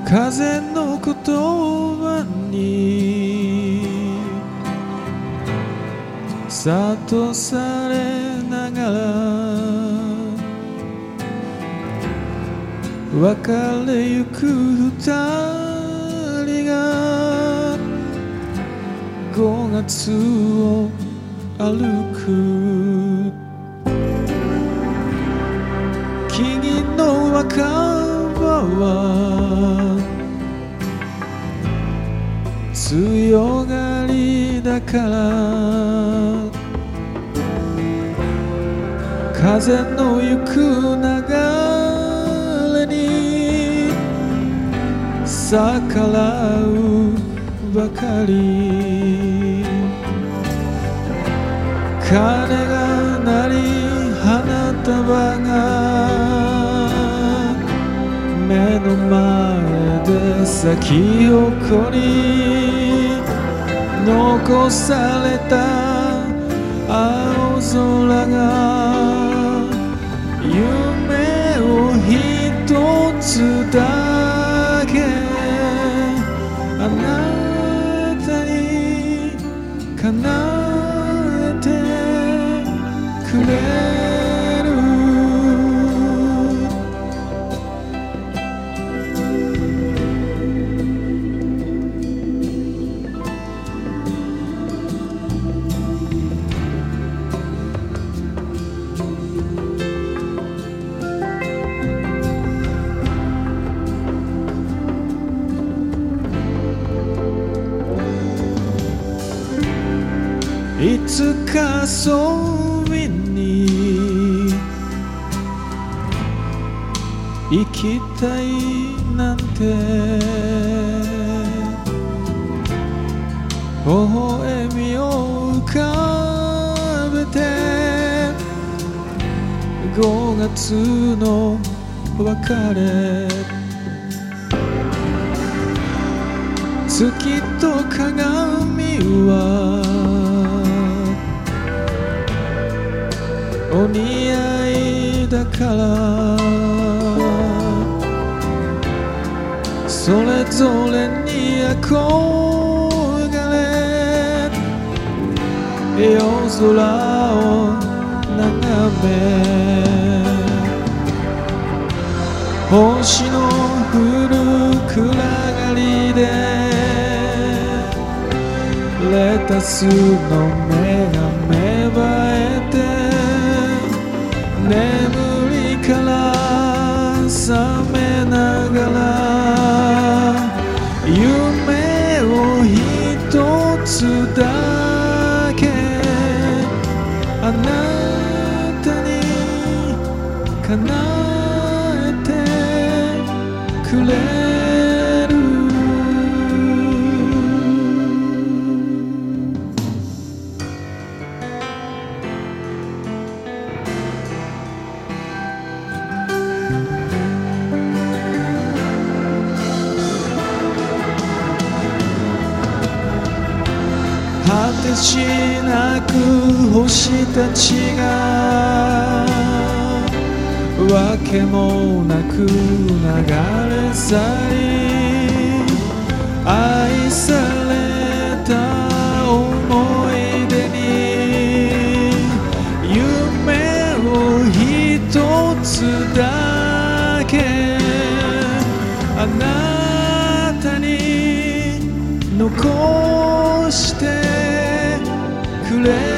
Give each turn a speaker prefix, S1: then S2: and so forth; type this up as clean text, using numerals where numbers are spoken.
S1: 風の言葉に諭されながら別れゆく二人が5月を歩く木々の若葉は強がりだから風の行く流れに逆らうばかり鐘が鳴り花束が目の前で咲き誇り残された青空が夢を一つだけあなたに叶えてくれるいつか遊びに行きたいなんて微笑みを浮かべて5月の別れ月と鏡はお似合いだからそれぞれに憧れ夜空を眺め星の降る暗がりでレタスの芽が芽生えて眠りから覚めながら夢を一つだけあなたに叶えてくれる果てしなく星たちがわけもなく流れ去り愛された思い出に夢を一つだけあなたに残してくれ